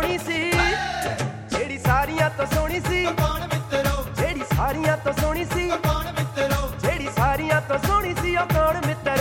ਸੋਹਣੀ ਸੀ, ਜਿਹੜੀ ਸਾਰੀਆਂ ਤੋਂ ਸੋਹਣੀ ਸੀ। ਕੌਣ ਮਿੱਤਰੋ, ਜਿਹੜੀ ਸਾਰੀਆਂ ਤੋਂ ਸੋਹਣੀ ਸੀ, ਕੌਣ ਮਿੱਤਰੋ, ਜਿਹੜੀ ਸਾਰੀਆਂ ਤੋਂ ਸੋਹਣੀ ਸੀ। ਉਹ ਕੌਣ ਮਿੱਤਰੋ?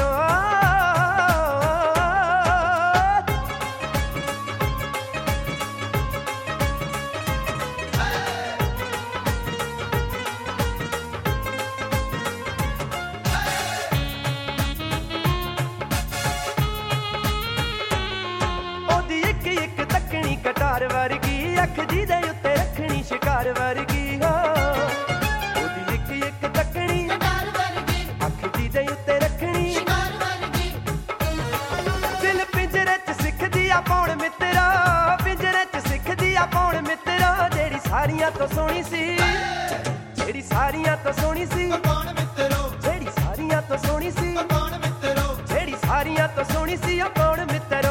ਉਹਦੀ ਇੱਕ ਇੱਕ ਤੱਕਣੀ ਕਟਾਰ ਵਰਗੀ, ਅੱਖ ਜਿਹਦੇ ਉੱਤੇ ਰੱਖਣੀ ਸ਼ਿਕਾਰ ਵਰਗੀ ਹੋ। ਉਹਦੀ ਇੱਕ ਇੱਕ ਤੱਕਣੀ ਕਟਾਰ ਵਰਗੀ, ਅੱਖ ਜਿਹਦੇ ਉੱਤੇ ਰੱਖਣੀ ਸ਼ਿਕਾਰ ਵਰਗੀ। ਦਿਲ ਪਿੰਜਰੇ 'ਚ ਸਿੱਖਦੀ ਆ ਪਾਉਣ ਮਿੱਤਰਾ, ਪਿੰਜਰੇ 'ਚ ਸਿੱਖਦੀ ਆ ਪਾਉਣ ਮਿੱਤਰਾ। ਜਿਹੜੀ ਸਾਰੀਆਂ ਤੋਂ ਸੋਹਣੀ ਸੀ, ਜਿਹੜੀ ਸਾਰੀਆਂ ਤੋਂ ਸੋਹਣੀ ਸੀ। ਕੌਣ ਮਿੱਤਰੋ, ਜਿਹੜੀ ਸਾਰੀਆਂ ਤੋਂ ਸੋਹਣੀ ਸੀ, ਕੌਣ ਮਿੱਤਰੋ, ਜਿਹੜੀ ਸਾਰੀਆਂ ਤੋਂ ਸੋਹਣੀ ਸੀ। ਉਹ ਕੌਣ ਮਿੱਤਰੋ?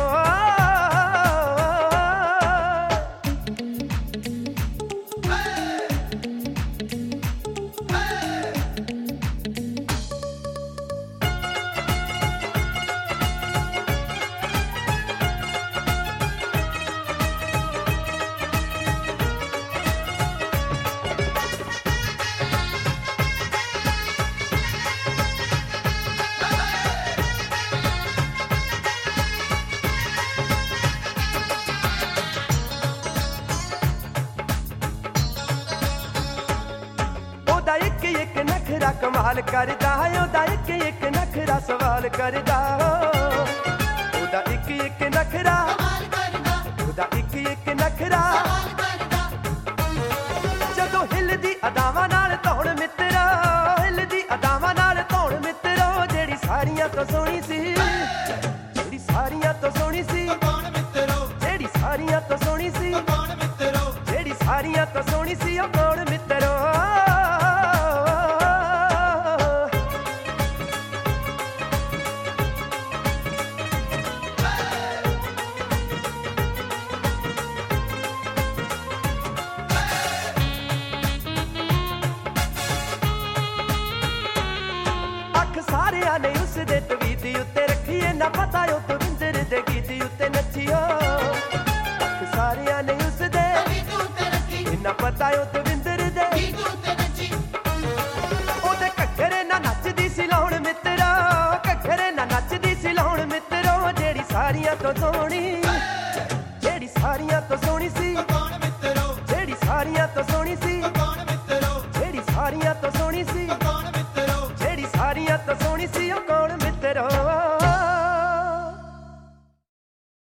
ਉਹਦਾ ਇੱਕ ਇੱਕ ਨਖਰਾ ਕਮਾਲ ਕਰਦਾ, ਉਹਦਾ ਇੱਕ ਇੱਕ ਨਖਰਾ ਸਵਾਲ ਕਰਦਾ। ਉਹਦਾ ਇੱਕ ਇੱਕ ਨਖਰਾ, ਕਮਾਲ ਕਰਦਾ, ਉਹਦਾ ਇੱਕ ਇੱਕ ਨਖਰਾ। ਸਵਾਲ ਕਰਦਾ। ਜਦੋਂ ਹਿੱਲਦੀ ਅਦਾਵਾਂ ਨਾਲ ਧੌਣ ਮਿੱਤਰਾ, ਹਿੱਲਦੀ ਅਦਾਵਾਂ ਨਾਲ ਧੌਣ ਮਿੱਤਰੋ। ਜਿਹੜੀ ਸਾਰੀਆਂ ਤੋਂ ਸੋਹਣੀ ਸੀ, ਜਿਹੜੀ ਸਾਰੀਆਂ ਤੋਂ ਸੋਹਣੀ ਸੀ। ਕੌਣ ਮਿੱਤਰੋ, ਜਿਹੜੀ ਸਾਰੀਆਂ ਤੋਂ ਸੋਹਣੀ ਸੀ, ਕੌਣ ਮਿੱਤਰੋ, ਜਿਹੜੀ ਸਾਰੀਆਂ ਤੋਂ ਸੋਹਣੀ ਸੀ। ਉਹ ਕੌਣ ਮਿੱਤਰੋ? ਅੱਖ ਸਾਰਿਆਂ ਨੇ ਉਸਦੇ ਤਵੀਤ ਉੱਤੇ ਰੱਖੀ, ਨਾ ਪਤਾ ਉਹ ਦਵਿੰਦਰ ਦੇ ਗੀਤ ਉੱਤੇ ਨੱਚੀਓ। ਅੱਖ ਸਾਰਿਆਂ ਨੇ ਉਸਦੇ ਕਵੀ ਤੂੰ ਤੇ ਰੱਖੀ, ਨਾ ਪਤਾ ਉਹ ਦਵਿੰਦਰ ਦੇ ਵੀ ਤੂੰ ਤੇ ਨੱਚੀ। ਉਹਦੇ ਘੱਗਰੇ ਨਾ ਨੱਚਦੀ ਸੀ ਲਾਉਣ ਮਿੱਤਰਾ, ਘੱਗਰੇ ਨਾ ਨੱਚਦੀ ਸੀ ਲਾਉਣ ਮਿੱਤਰੋ। ਜਿਹੜੀ ਸਾਰੀਆਂ ਤੋਂ ਸੋਹਣੀ, ਜਿਹੜੀ ਸਾਰੀਆਂ ਤੋਂ ਸੋਹਣੀ ਸੀ।